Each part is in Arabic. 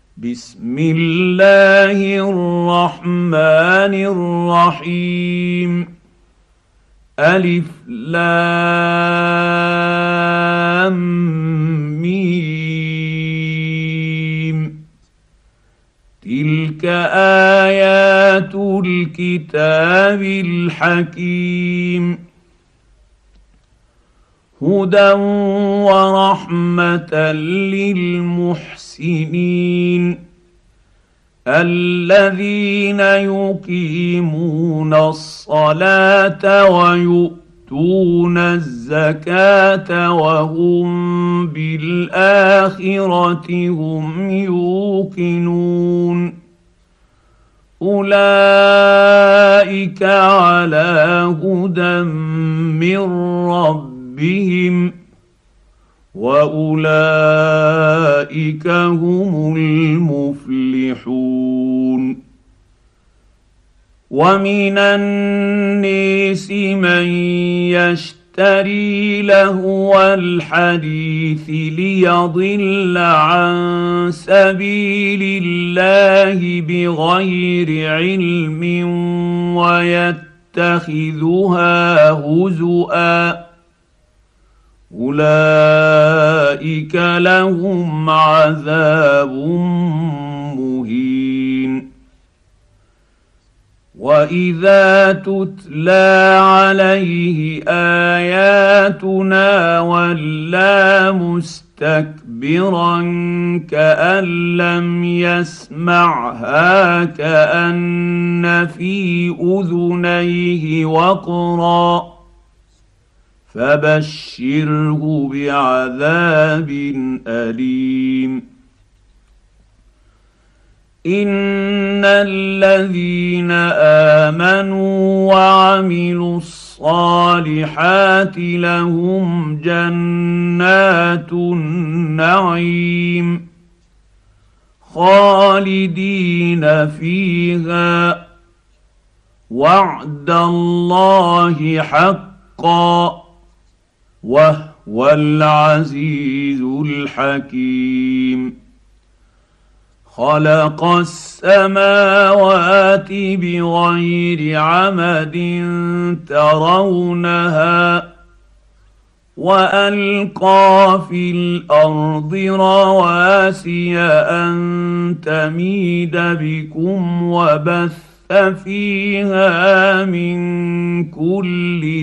بسم الله الرحمن الرحيم. ألف لام ميم. تلك آيات الكتاب الحكيم، هدى ورحمة للمحسنين الذين يقيمون الصلاة ويؤتون الزكاة وهم بالآخرة هم يوقنون. أولئك على هدى من ربهم وأولئك هم المفلحون. ومن الناس من يشتري لهو الحديث ليضل عن سبيل الله بغير علم ويتخذها هزؤا، أولئك لهم عذاب مهين. وإذا تتلى عليه آياتنا ولى مستكبرا كأن لم يسمعها كأن في أذنيه وقرا، فبشره بعذاب أليم. إن الذين آمنوا وعملوا الصالحات لهم جنات النعيم خالدين فيها، وعد الله حقا وهو العزيز الحكيم. خلق السماوات بغير عمد ترونها وألقى في الأرض رواسي أن تميد بكم وبث فيها من كل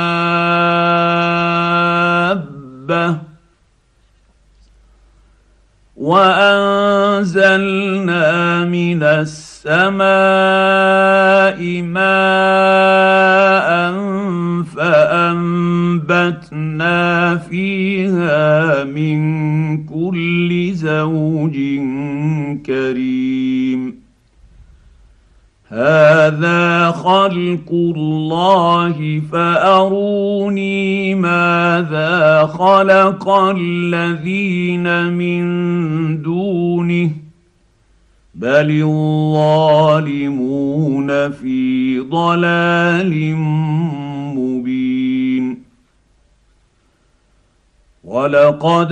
دابة، وأنزلنا من السماء ماء فأنبتنا فيها من كل زوج كريم. هذا خلق الله فأروني ماذا خلق الذين من دونه بل الظالمون في ضلال مبين. ولقد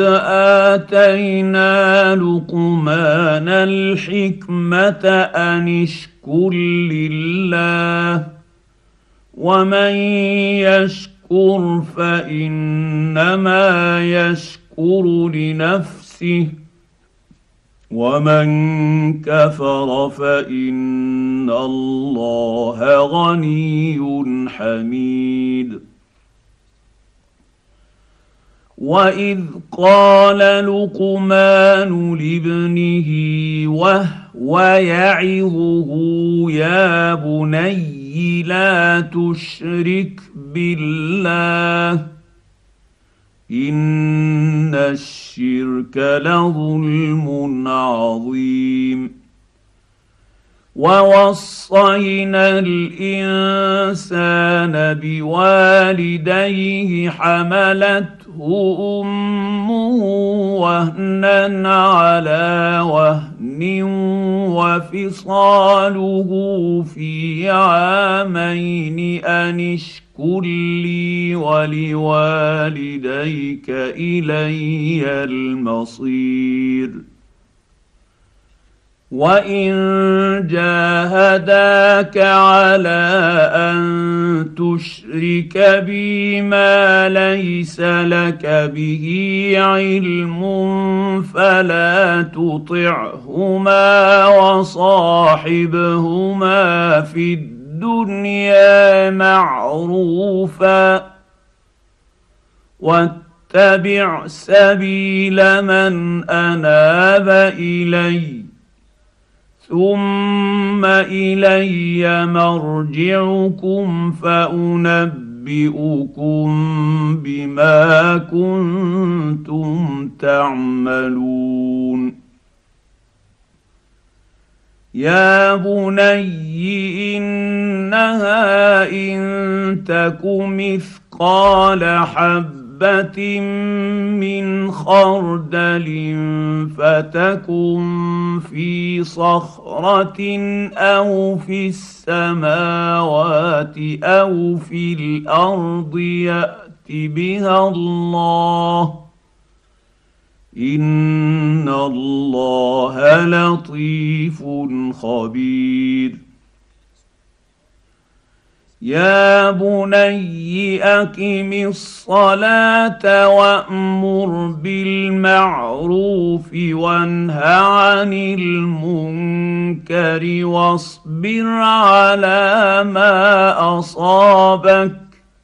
آتينا لقمان الحكمة أن اشكر لله، ومن يشكر فإنما يشكر لنفسه، ومن كفر فإن الله غني حميد. وإذ قال لقمان لابنه وهو يعظه يا بني لا تشرك بالله إن الشرك لظلم عظيم. ووصينا الإنسان بوالديه حملته أمه وهنا على وهن وفصاله في عامين أن اشكر لي ولوالديك إلي المصير. وان جاهداك على ان تشرك بي ما ليس لك به علم فلا تطعهما وصاحبهما في الدنيا معروفا واتبع سبيل من اناب الي ثم الي مرجعكم فانبئكم بما كنتم تعملون يا بني انها ان تك مثقال حبة من خردل فتكن في صخرة أو في السماوات أو في الأرض يأت بها الله إن الله لطيف خبير يا بني أقم الصلاة وأمر بالمعروف وانه عن المنكر واصبر على ما أصابك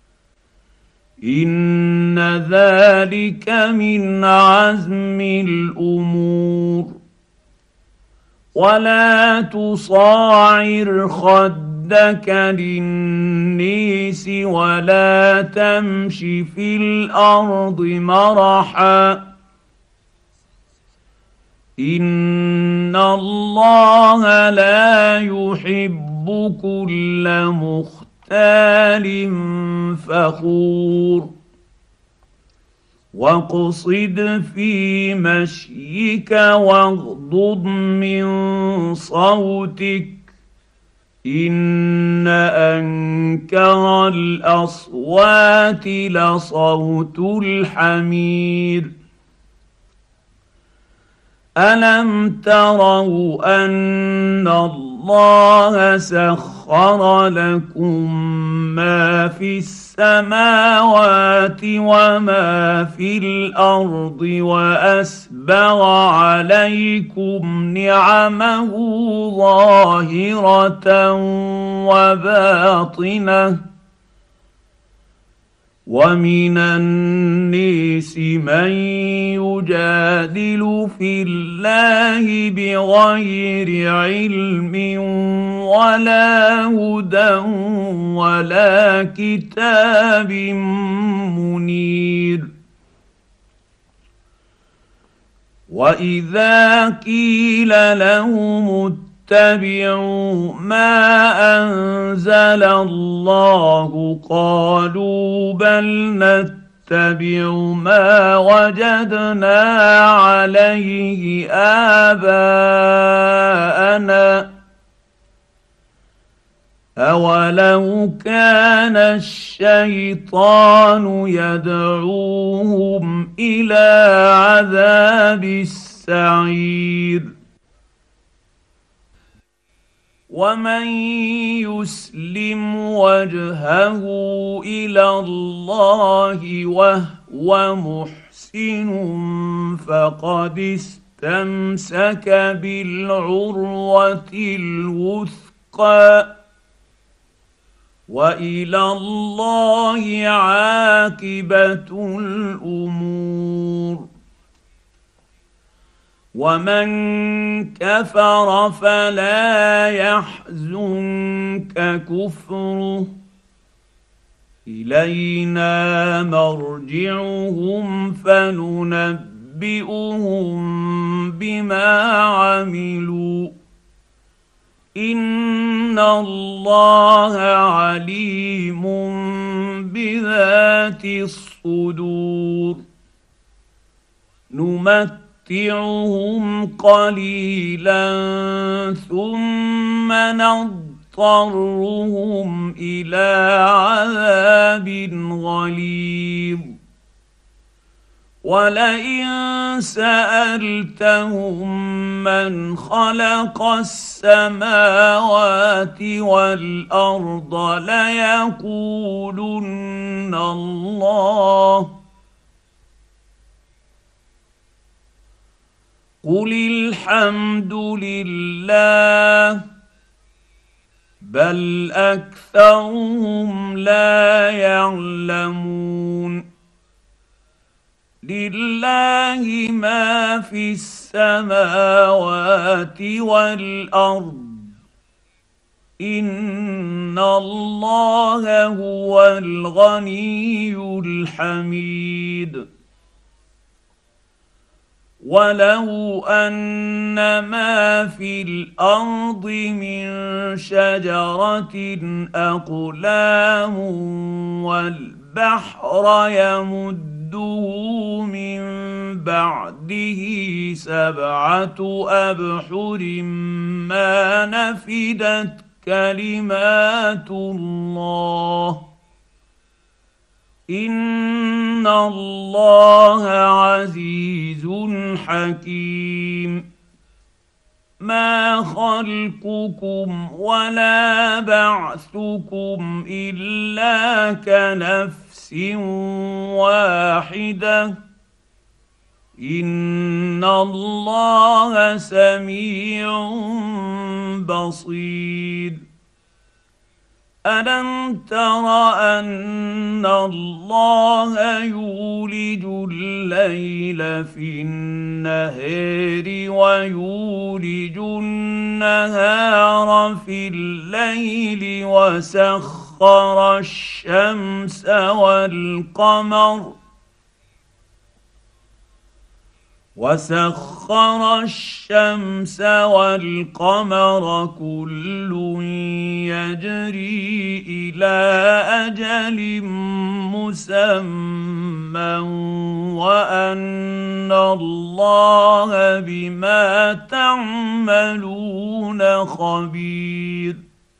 إن ذلك من عزم الأمور ولا تصاعر خدك للنيس ولا تمش في الأرض مرحا إن الله لا يحب كل مختال فخور واقصد في مشيك واغضض من صوتك إن أنكر الأصوات لصوت الحمير ألم تروا أن الله سخر لكم ما في السماوات وما في الأرض وأسبغ عليكم نعمه ظاهرة وباطنة ومن الناس من يجادل في الله بغير علم ولا هدى ولا كتاب منير وإذا قيل لهم اتبعوا ما أنزل الله قالوا بل نتبع ما وجدنا عليه آباءنا أولو كان الشيطان يدعوهم إلى عذاب السعير ومن يسلم وجهه إلى الله وهو محسن فقد استمسك بالعروة الوثقى وإلى الله عاقبة الأمور ومن كفر فلا يحزنك كفره إلينا مرجعهم فننبئهم بما عملوا إن الله عليم بذات الصدور نمتعهم قليلا ثم نضطرهم إلى عذاب غليظ ولئن سالتهم من خلق السماوات والارض ليقولن الله قل الحمد لله بل اكثرهم لا يعلمون لله ما في السماوات والارض ان الله هو الغني الحميد ولو ان ما في الارض من شجره اقلام والبحر يمده من بعده سبعه ابحر ما نفدت كلمات الله ان الله عزيز حكيم ما خلقكم ولا بعثكم الا كنفس واحده ان الله سميع بصير الم تر ان الله يولج الليل في النهار ويولج النهار في الليل وسخر الشمس والقمر كل يجري الى اجل مسمى وان الله بما تعملون خبير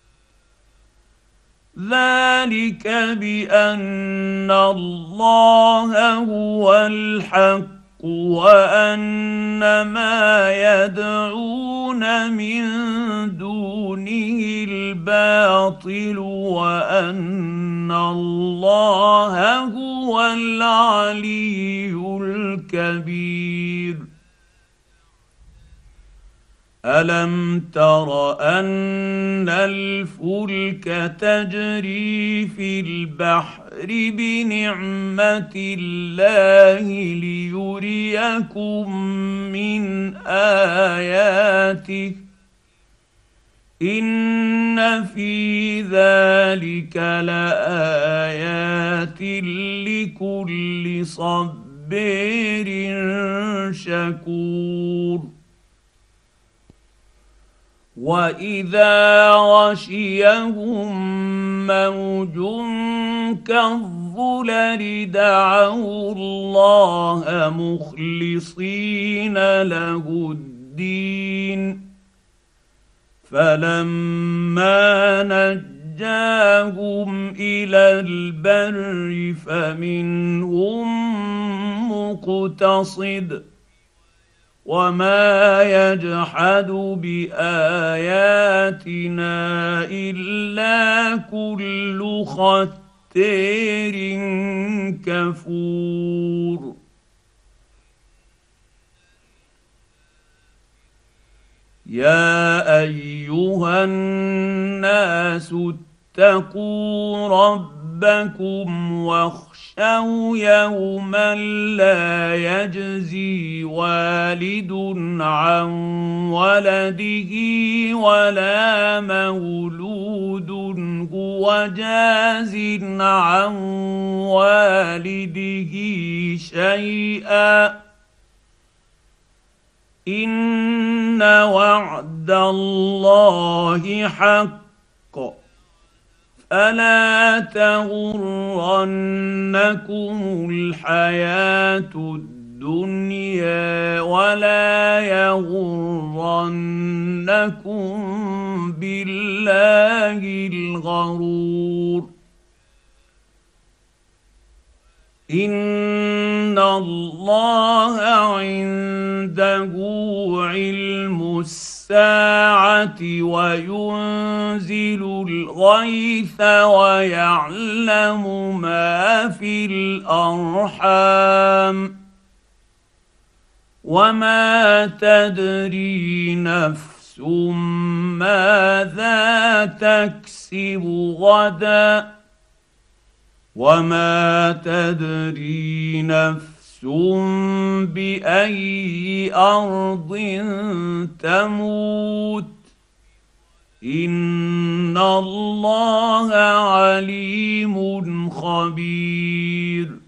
ذلك بان الله هو الحق وان ما يدعون من دونه الباطل وان الله هو العلي الكبير الم تر ان الفلك تجري في البحر بنعمه الله ليريكم من اياته ان في ذلك لايات لكل صبير شكور واذا غشيهم موج كالظلل دعوا الله مخلصين له الدين فلما نجاهم الى البر فمنهم مقتصد وما يجحد باياتنا الا كل ختار كفور يا ايها الناس اتقوا ربكم واخشوا يوما لا يجزي والد عن ولده ولا مولود هو جاز عن والده شيئا ان وعد الله حق فلا تغرنكم الحياه الدنيا ولا يغرنكم بالله الغرور ان الله عنده علم الساعه وينزل الغيث ويعلم ما في الارحام وما تدري نفس ماذا تكسب غدا وما تدري نفس باي ارض تموت ان الله عليم خبير.